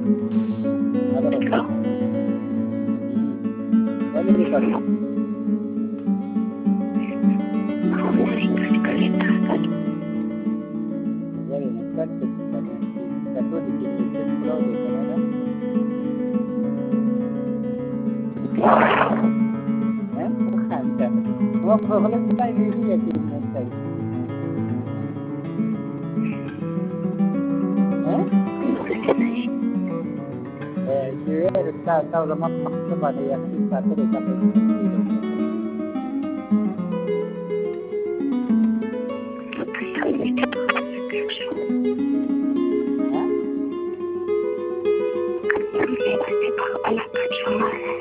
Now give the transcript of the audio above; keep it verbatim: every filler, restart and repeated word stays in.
Halo. Hmm. Boleh record. Boleh record kepada satu di sini scroll di kanan. Eh, bukan kan? Oh, boleh kita ini ya kita. Eh? Eh, dia kita tahu lama kepada yang kita tidak sampai sini. Hah?